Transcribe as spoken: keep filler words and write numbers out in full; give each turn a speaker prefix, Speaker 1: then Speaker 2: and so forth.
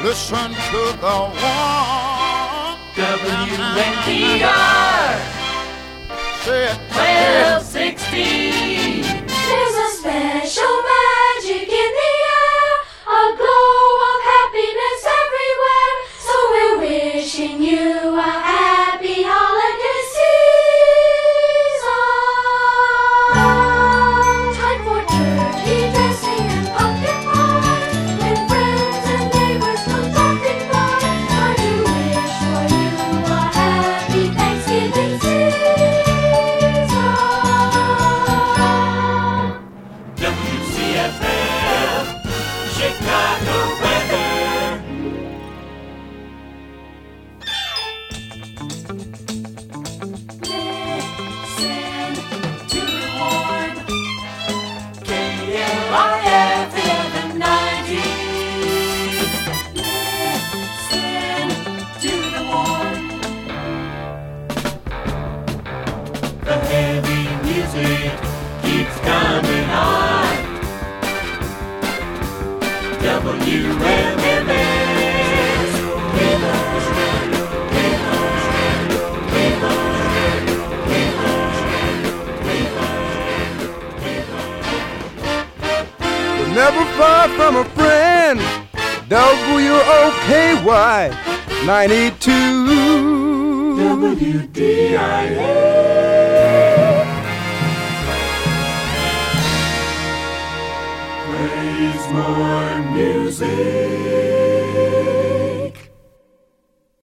Speaker 1: Listen to the one.
Speaker 2: W N D R
Speaker 1: Say it.
Speaker 2: twelve sixteen.
Speaker 3: There's a special magic in the air, a glow of happiness everywhere. So we're wishing you a happy holiday season. Time for turkey dressing and pumpkin pie, when friends and neighbors come dropping by. Time to wish for you a happy Thanksgiving season.
Speaker 2: W C F L Chicago weather. Listen to the horn. K L I F eleven ninety. Listen to the horn. The heavy music keeps coming on. W M M S.
Speaker 4: We're never far from a friend. W O K Y ninety-two.
Speaker 2: W D I N. Praise more music.